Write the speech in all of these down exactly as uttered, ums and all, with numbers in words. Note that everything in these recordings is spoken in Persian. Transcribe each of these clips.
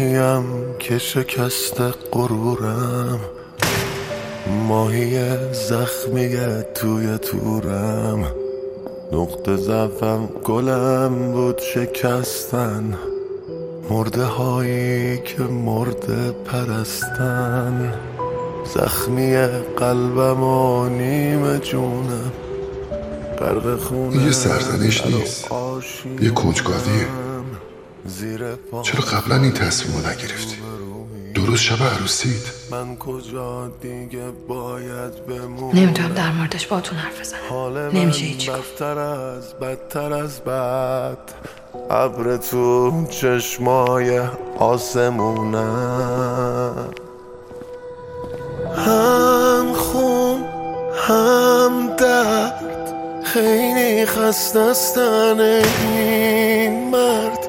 ماهیم که شکست غرورم، ماهی زخمیه توی تورم. نقطه ضعفم گلم بود شکستن، مرده هایی که مرده پرستن. زخمی قلبم و نیم جونم غرق خونه. یه سرزنش نیست، یه کنجکاویه. چرا قبلا این تصمیم رو نگرفتی؟ درست شب عروسیت. من کجا دیگه باید بمونم؟ نمیتونم در موردش باهاتون حرف بزنم، نمیشه هیچی گفت. بدتر از بدتر از بد، ابر تو چشمای آسمونم. هم خون هم درد، خیلی خستستن این مرد.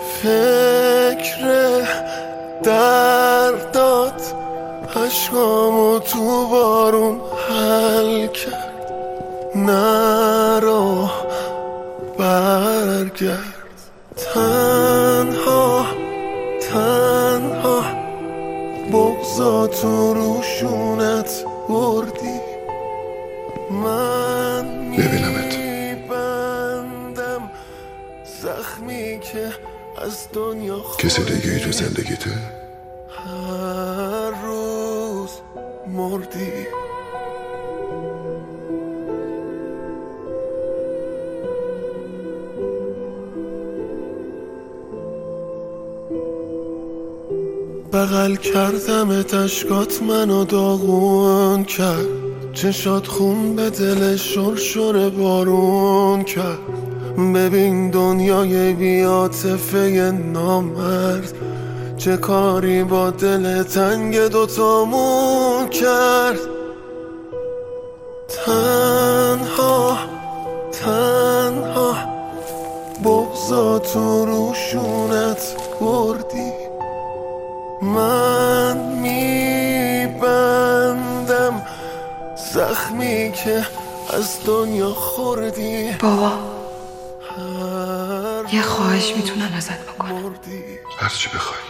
فکر دردات عشقامو تو بارون حل کرد. نرو برگرد، تنها تنها بغضا تو روشونت بردی. من ببینمت میبندم زخمی که از دنیا کسی دیگه ای تو زندگیته؟ هر روز مردی. بغل کردم اشکات منو داغون کرد، چشات خون به دل شرشر بارون کرد. ببین دنیای بی‌عاطفه نامرد چه کاری با دل تنگ دوتامون کرد. تنها تنها بغضا تو روشونت بردی. من میبندم زخمی که از دنیا خوردی. بابا یه خواهش میتونم ازت بکنم؟ هر چی بخوای.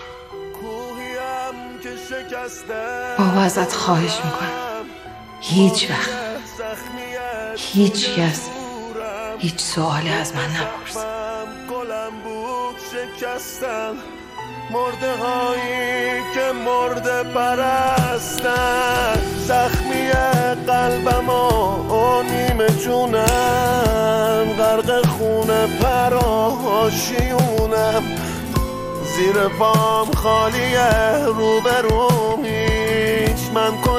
بابا ازت خواهش میکنم هیچ وقت هیچ کس هیچ سوالی از من نپرس. مرده هایی که مرده پرستن. زخمی قلبم و نیمه جونم غرق خونه پراشیونم. زیر پام خالیه روبروم هیچ. من